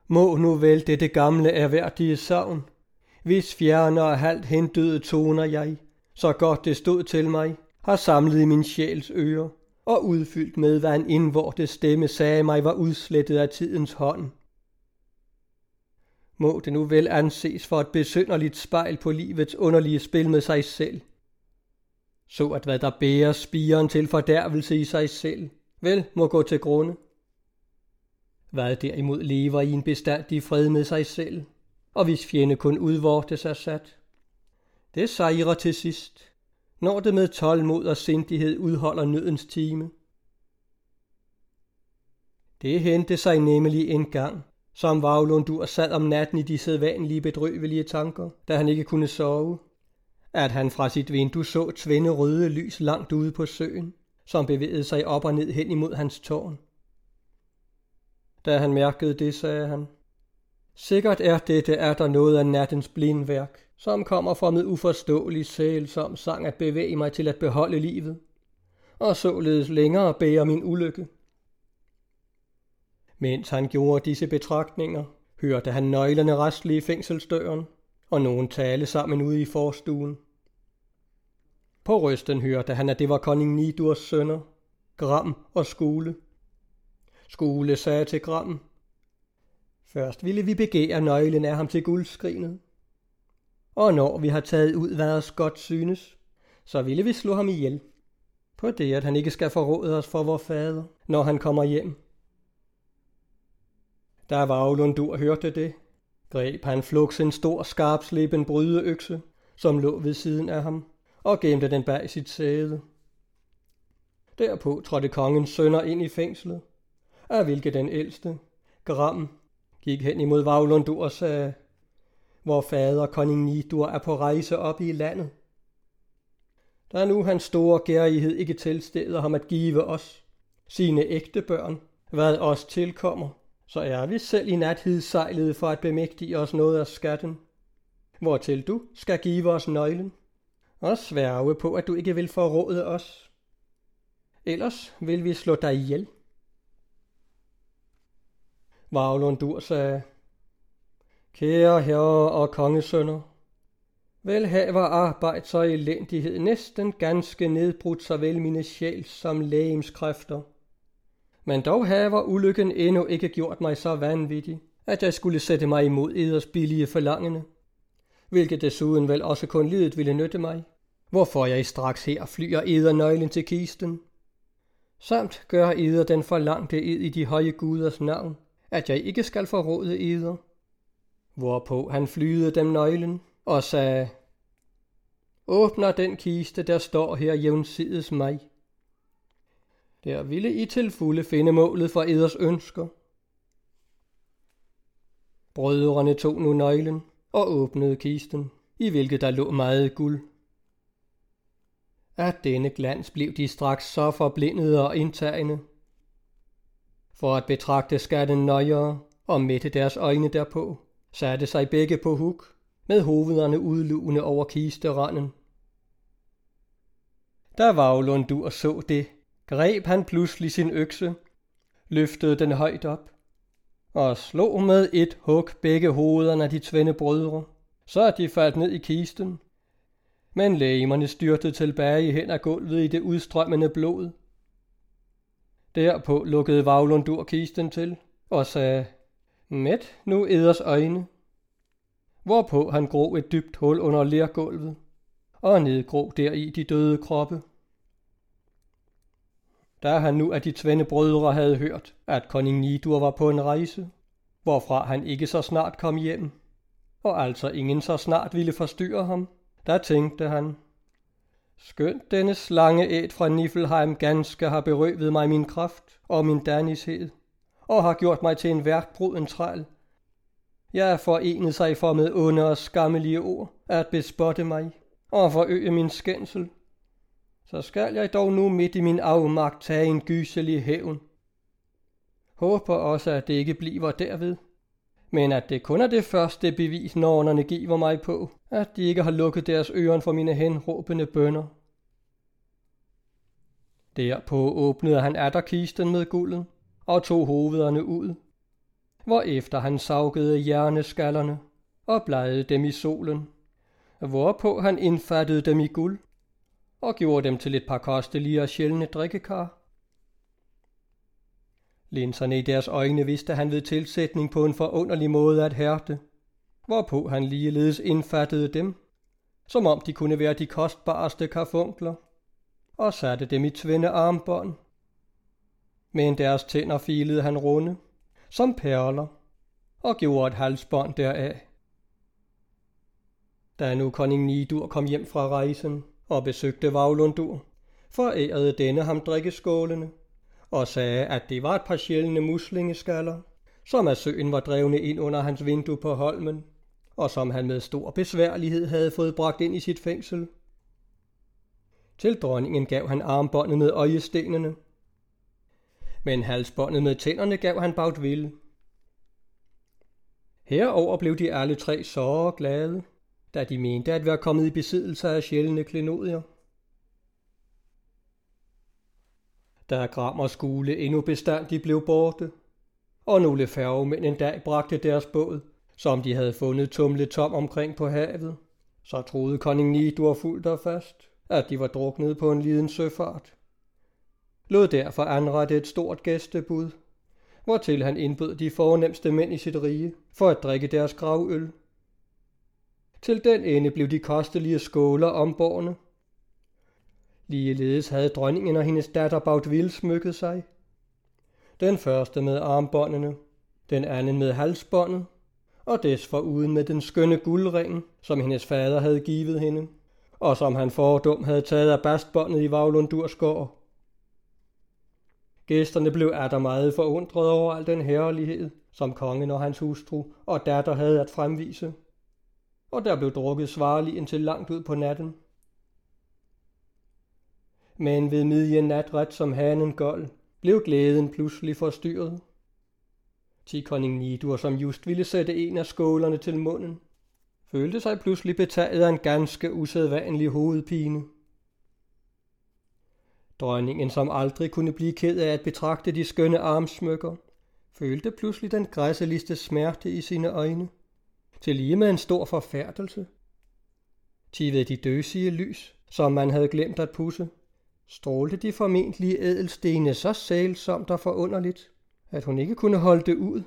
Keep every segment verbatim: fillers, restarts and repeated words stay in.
Må nu vel dette gamle erhverdige savn, hvis fjerne og halvt hentøde toner jeg, så godt det stod til mig, har samlet i min sjæls ører, og udfyldt med, hvad en indvortes stemme sagde mig var udslettet af tidens hånd. Må det nu vel anses for et besynderligt spejl på livets underlige spil med sig selv, så at hvad der bærer spiren til fordærvelse i sig selv, vel må gå til grunde. Hvad derimod lever i en bestandig fred med sig selv, og hvis fjende kun udvortes er sat, det sejrer til sidst, når det med tålmod og sindighed udholder nødens time. Det hente sig nemlig en gang, som Vavlundur sad om natten i de sædvanlige bedrøvelige tanker, da han ikke kunne sove, at han fra sit vindue så tvinde røde lys langt ude på søen, som bevægede sig op og ned hen imod hans tårn. Da han mærkede det, sagde han, sikkert er dette er der noget af nattens blindværk, som kommer fra med uforståelig sælsom sang at bevæge mig til at beholde livet, og således længere bære min ulykke. Mens han gjorde disse betragtninger, hørte han nøglerne rastle i fængselsdøren, og nogen tale sammen ude i forstuen. På røsten hørte han, at det var konning Nidurs sønner, Gram og Skule. Skule sagde til Gram, først ville vi begære nøglen af ham til guldskrinet, og når vi har taget ud, hvad os godt synes, så ville vi slå ham ihjel, på det, at han ikke skal forråde os for vor fader, når han kommer hjem. Da Vavlundur hørte det, greb han fluks en stor skarpsleben brydeøkse, som lå ved siden af ham, og gemte den bag sit sæde. Derpå trådte kongens sønner ind i fængslet, af hvilket den ældste, Gram, gik hen imod Vavlundur og sagde, vor fader konning Nidur er på rejse op i landet. Da nu hans store gærighed ikke tilsteder ham at give os, sine ægte børn, hvad os tilkommer, så er vi selv i nathid sejlet for at bemægtige os noget af skatten, hvortil du skal give os nøglen, og sværge på, at du ikke vil forråde os. Ellers vil vi slå dig ihjel. Vavlundur sagde, kære herrer og kongesønner, vel haver arbejds og elendighed næsten ganske nedbrudt såvel mine sjæls som lægemskræfter. Men dog haver ulykken endnu ikke gjort mig så vanvittig, at jeg skulle sætte mig imod eders billige forlangende, hvilket desuden vel også kun lidet ville nytte mig, hvorfor jeg straks her flyer eder nøglen til kisten, samt gør eder den forlangte ed i de høje guders navn, at jeg ikke skal forråde eder. Hvorpå han flyede dem nøglen og sagde, åbner den kiste, der står her jævnsides mig. Der ville I til fulde finde målet for eders ønsker. Brødrene tog nu nøglen og åbnede kisten, i hvilket der lå meget guld. Af denne glans blev de straks så forblindede og indtagende. For at betragte skatten nøjere og mætte deres øjne derpå, satte sig begge på huk, med hovederne udlugende over kisteranden. Da Vavlundur så det, greb han pludselig sin økse, løftede den højt op, og slog med et hug begge hovederne af de tvende brødre, så de faldt ned i kisten, men legemerne styrtede tilbage hen ad gulvet i det udstrømmende blod. Derpå lukkede Vavlundur kisten til og sagde, mæt nu eders øjne, hvorpå han grov et dybt hul under lergulvet, og nedgrov deri de døde kroppe. Da han nu af de tvende brødre havde hørt, at konning Nidur var på en rejse, hvorfra han ikke så snart kom hjem, og altså ingen så snart ville forstyrre ham, der tænkte han, skønt denne slangeæt fra Niflheim ganske har berøvet mig min kraft og min danished, og har gjort mig til en værkbruden træl. Jeg er forenet sig for med onde og skammelige ord at bespotte mig og forøge min skændsel. Så skal jeg dog nu midt i min afmagt tage en gyselig hævn. Håber også, at det ikke bliver derved, men at det kun er det første bevis, nornerne giver mig på, at de ikke har lukket deres øren for mine henråbende bønner. Derpå åbnede han atterkisten med gulden og tog hovederne ud, hvorefter han saugede hjerneskallerne og blegede dem i solen, hvorpå han indfattede dem i guld og gjorde dem til et par kostelige og sjældne drikkekar. Linserne i deres øjne vidste han ved tilsætning på en forunderlig måde at hærde, hvorpå han ligeledes indfattede dem, som om de kunne være de kostbareste karfunkler, og satte dem i tvinde armbånd. Men deres tænder filede han runde, som perler, og gjorde et halsbånd deraf. Da nu konning Nidur kom hjem fra rejsen og besøgte Vaglundur, forærede denne ham drikkeskålene, og sagde, at det var et par sjældne muslingeskaller, som af søen var drevne ind under hans vindue på Holmen, og som han med stor besværlighed havde fået bragt ind i sit fængsel. Til dronningen gav han armbåndet med øjestenene, men halsbåndet med tænderne gav han Baudville. Herover blev de alle tre såre glade, da de mente at være kommet i besiddelse af sjældne klenodier. Da Gram og Skule endnu bestandigt blev borte, og nogle færgemænd en dag bragte deres båd, som de havde fundet tumlet tom omkring på havet, så troede konning Nidur fuldt og fast, at de var druknet på en liden søfart. Lod derfor anrette et stort gæstebud, hvortil han indbød de fornemste mænd i sit rige for at drikke deres gravøl. Til den ende blev de kostelige skåler ombårne. Ligeledes havde dronningen og hendes datter Baudville smykket sig. Den første med armbåndene, den anden med halsbåndet, og desforuden med den skønne guldring, som hendes fader havde givet hende, og som han fordum havde taget af bastbåndet i Vaglundurs gård. Gæsterne blev atter meget forundret over al den herlighed, som kongen og hans hustru og datter havde at fremvise, og der blev drukket svarligt indtil langt ud på natten. Men ved midnat ret som hanen gold, blev glæden pludselig forstyrret. Ti konning Nidur, som just ville sætte en af skålerne til munden, følte sig pludselig betaget af en ganske usædvanlig hovedpine. Dronningen, som aldrig kunne blive ked af at betragte de skønne armsmykker, følte pludselig den græsseligste smerte i sine øjne, til lige med en stor forfærdelse. Ti ved de døsige lys, som man havde glemt at pudse, strålte de formentlige ædelstene så sælsomt og forunderligt, at hun ikke kunne holde det ud.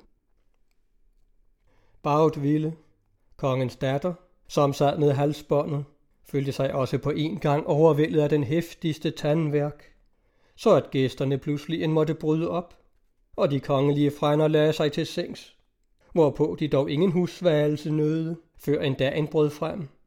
Baudville, kongens datter, som sad med halsbåndet, følte sig også på en gang overvældet af den heftigste tandværk, så at gæsterne pludselig end måtte bryde op, og de kongelige frænder lagde sig til sengs, hvorpå de dog ingen husværelse nødede, før en dag en brød frem.